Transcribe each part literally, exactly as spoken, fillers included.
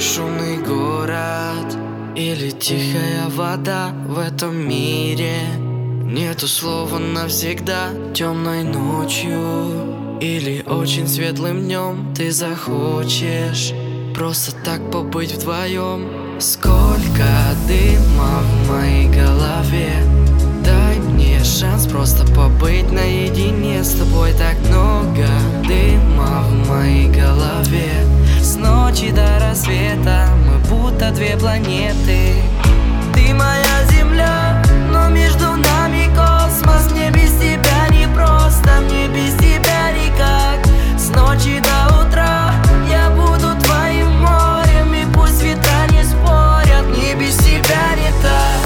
шумный город или тихая вода в этом мире. Нету слова навсегда темной ночью или очень светлым днем. Ты захочешь просто так побыть вдвоем. Сколько дыма в моей голове, дай мне шанс просто побыть наедине с тобой. Так много дыма в моей голове. С ночи до рассвета мы будто две планеты. Ты моя земля, но между нами космос. Мне без тебя не просто, мне без тебя никак. С ночи до утра я буду твоим морем, и пусть ветра не спорят, мне без тебя не так.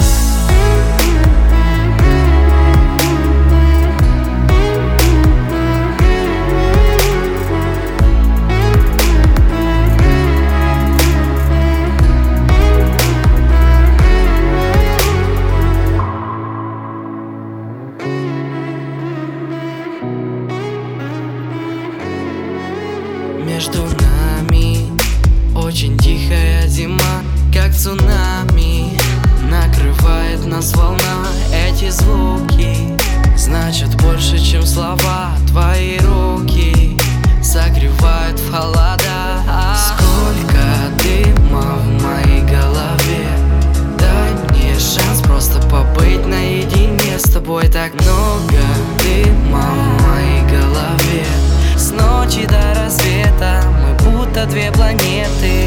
Между нами очень тихая зима, как цунами. Накрывает нас волна, эти звуки значат больше, чем слова. Твои руки согревают в холода. Сколько дыма в моей голове, дай мне шанс просто побыть наедине с тобой. Так много дыма в моей голове. С ночи до рассвета мы будто две планеты.